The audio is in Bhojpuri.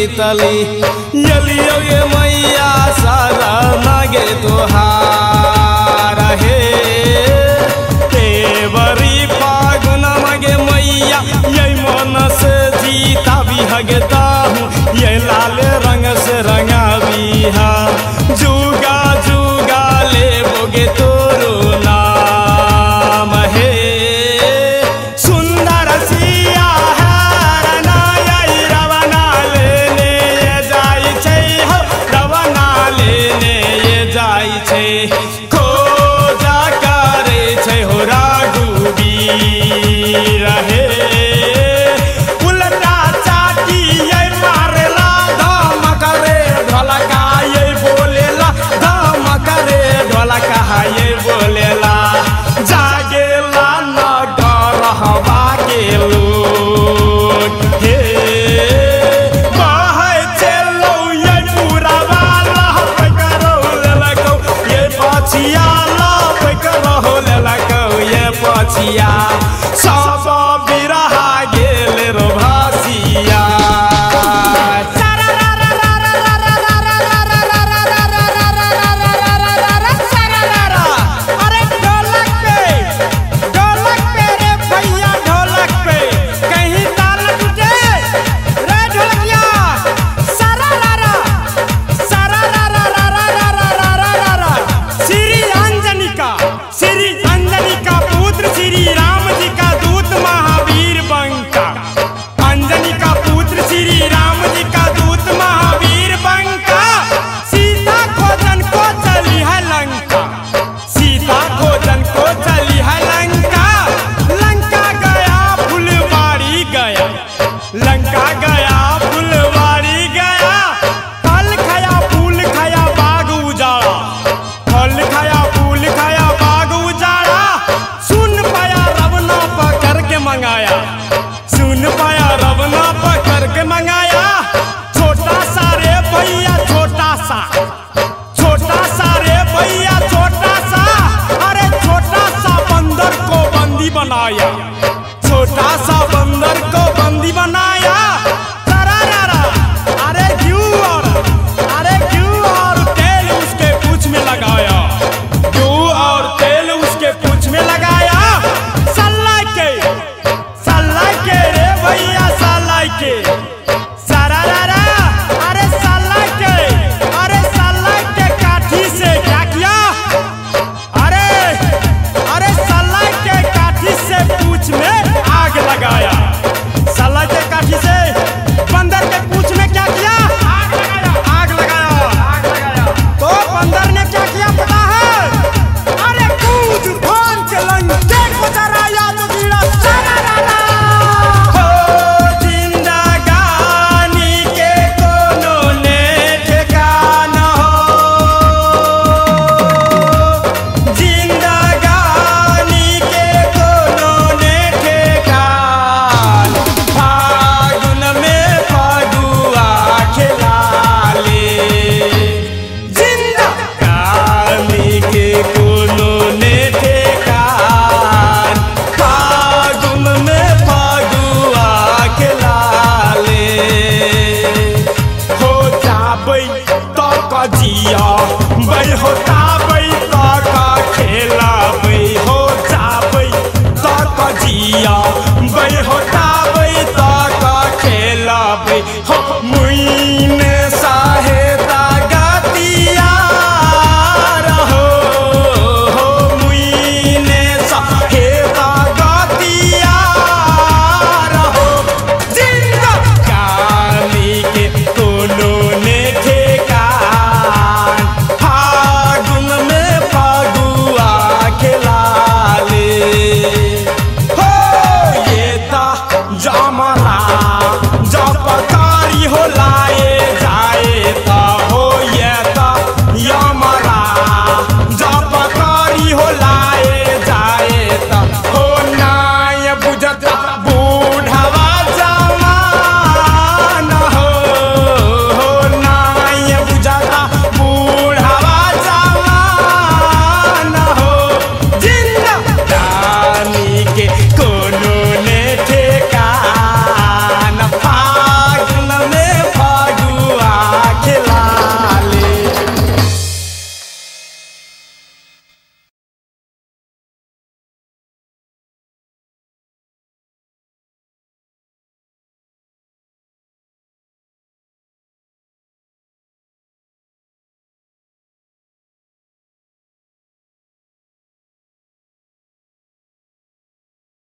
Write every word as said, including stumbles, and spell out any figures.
बीतली यलियो ये मैया सारा नागे तोहार हे तेवरी फागुन मगे मैया ये मन से जीता भी हगता हूँ ये लाल रंग से रंगा भी हा जुगा जुगा ले बोगे तोरो नाम हे सुंदर सिया हार नाई रवना लेने ये जाई छे हो रवना लेने ये जाई छे खोजा करे छे हो राघुबीर हे उल्टा चाटी ये मारेला धम करे ढोलका ये बोलेला धम करे ढोलका ये बोलेला जागेला नगर हवा के लोग हे बहै चलो ये पूरा वाला पकड़ो लेलको ये पछिया ला पकड़ो लेलको ये पछिया सब बिरहा गेल रो भासिया अरे ढोलक पे ढोलक पे रे भैया ढोलक पे कहीं ताल न टूटे रे ढोलकिया सारा रारा सारा रारा रारा रारा रारा रारा श्री अंजनी का श्री अंजनी का पुत्र श्री राम जी का दूत महावीर बंका अंजनी का पुत्र श्री राम जी का दूत महावीर बंका सीता खोजन को चली है लंका सीता खोजन को चली है लंका लंका गया फुलवाड़ी गया लंका गया फुलवाड़ी गया फल खाया फूल खाया बाग उजाड़ा फल खाया फूल खाया बाग उजाड़ा सुन पाया रवना पकड़ के मंगाया सुन पाया रवना पकड़ के मंगाया छोटा सा रे भैया छोटा सा छोटा सा रे भैया छोटा सा अरे छोटा सा बंदर को बंदी बनाया छोटा सा बंदर को बंदी बनाया तरारा अरे क्यों और अरे क्यों और तेल उसके पूंछ में लगाया क्यों और तेल उसके पूंछ में लगाया सल्ला के सल्ला के रे भैया सल्ला के सरारा अरे सल्ला के अरे सल्ला के काठी से क्या किया अरे अरे सल्ला के काठी से पूंछ में आग लगाया सल्ला के काठी से बंदर के पूंछ में क्या किया आग लगाया आग लगाया आग लगाया तो बंदर ने क्या किया पता है अरे कूद फान के लंके को जराया तो गिरा सरारा हो जिंदगानी के कोनो ने ठिकाना हो जिंदगानी के कोनो ने ठिकान फागुन में फगुआ खिला ले जिंदगानी के कोनो ने ठिकान फागुन में फगुआ खिला ले हो जाबै तो कजिया बै हो जाबै तो का खेला बै हो जाबै तो कजिया